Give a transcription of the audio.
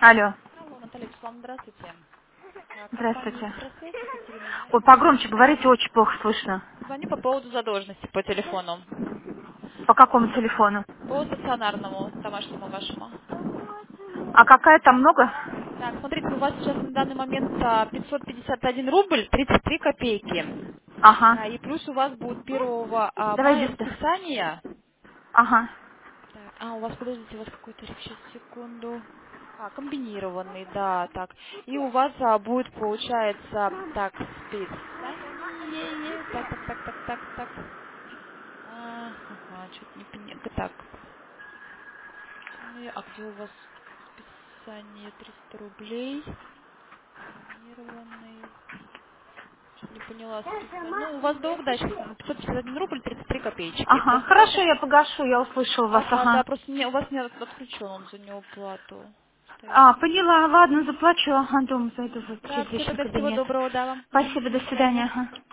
Алло, Алло, Наталья Вячеславовна, здравствуйте. Компания здравствуйте. «Экстрасенс», Екатерина Ой, Юрьевна. погромче говорите, очень плохо слышно. Звоню по поводу задолженности по телефону. По какому телефону? По стационарному, домашнему вашему. А какая там много? Так, смотрите, у вас сейчас на данный момент 551 рубль 33 копейки. Ага. И плюс у вас будет 1 Давай мая иди сюда. списание. Ага. Так, у вас, подождите, у вас какой-то, сейчас, секунду. Комбинированный, да, так. И у вас будет, получается, так, списание. Так. Ага, что-то не поняла. Так, а где у вас списание 300 рублей? Комбинированный. Что-то не поняла списание. Ну, у вас долг, да, сейчас 551 рубль 33 копеечки. Ага. Просто надо... Хорошо, я погашу, я услышала вас. Ага, да, Ага. просто у вас не отключен он за неуплату. Стоит. А, поняла, ладно, заплачу. А дома зайду вот Да, через все, личный тогда всего кабинет. доброго, да вам. Мгм, Спасибо, до до свидания. свидания. Ага.